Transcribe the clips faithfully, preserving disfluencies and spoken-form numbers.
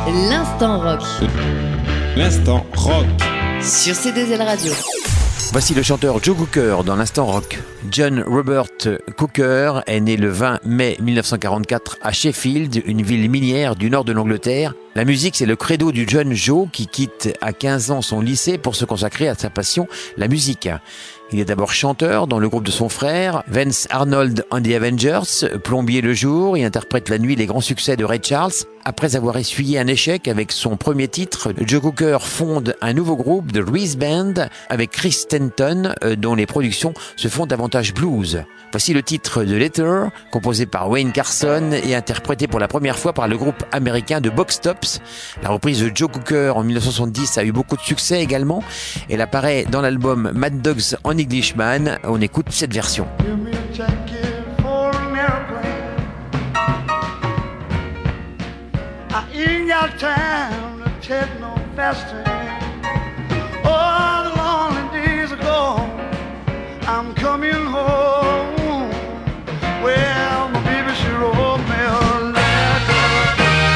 L'instant rock. L'instant rock. Sur C deux L Radio. Voici le chanteur Joe Cocker dans l'instant rock. John Robert Cocker est né le vingt mai mille neuf cent quarante-quatre à Sheffield, une ville minière du nord de l'Angleterre. La musique, c'est le credo du jeune Joe qui quitte à quinze ans son lycée pour se consacrer à sa passion, la musique. Il est d'abord chanteur dans le groupe de son frère, Vance Arnold and the Avengers, plombier le jour et interprète la nuit les grands succès de Ray Charles. Après avoir essuyé un échec avec son premier titre, Joe Cocker fonde un nouveau groupe, The Reese Band, avec Chris Stanton, dont les productions se font davantage blues. Voici le titre de Letter, composé par Wayne Carson et interprété pour la première fois par le groupe américain de Box Tops. La reprise de Joe Cocker en mille neuf cent soixante-dix a eu beaucoup de succès également. Elle apparaît dans l'album Mad Dogs on Englishman. On écoute cette version. I ain't got time to take no fasting. Oh, the lonely days are gone. I'm coming home. Well, my baby, she wrote me a letter.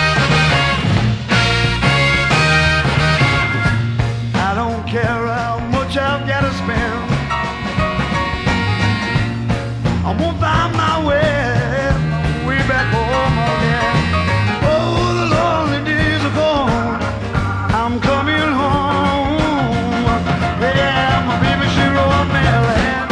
I don't care how much I've got to spend. I'm gonna find my way, my way back home again. I'm coming home. Yeah, my baby, she wrote me a letter.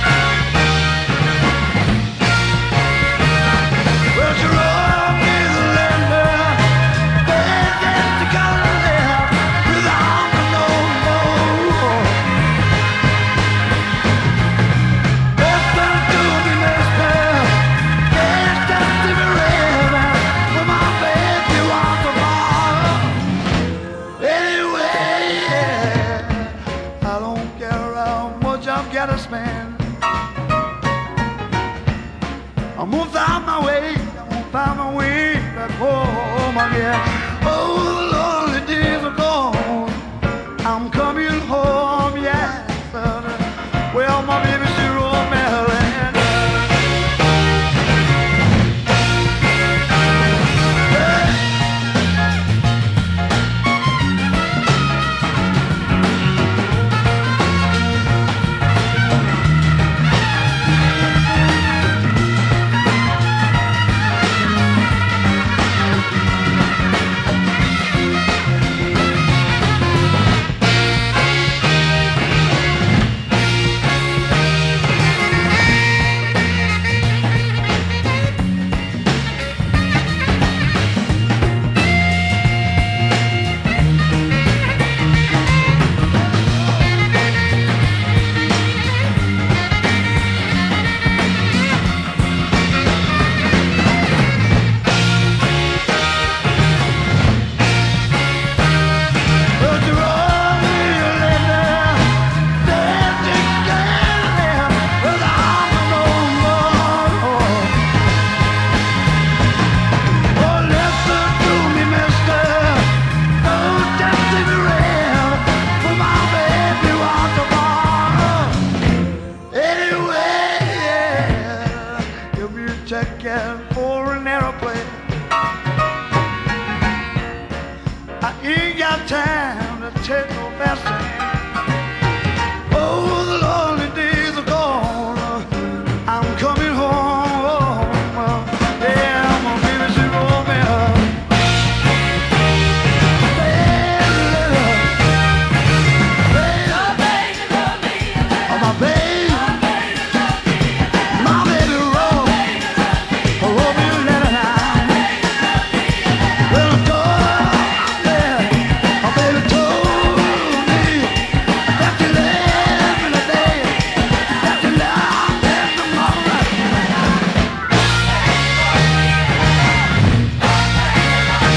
Well, she wrote me the letter. There's just a color left without no more. Listen to me, mister. There's just a river for my baby wants to borrow. Anyway, yeah, I don't care how much I've got to spend. I'm gonna find my way, I'm gonna find my way back home again. Oh, the lonely days are gone. I'm coming home, yes, sir. Well, my baby, she wrote me a letter. Ticket for an aeroplane. I ain't got time to take no fast train. Oh, the lonely days are gone. I'm coming home. Yeah, my baby, she wrote me a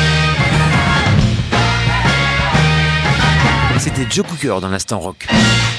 C'était Joe Cocker dans l'instant rock.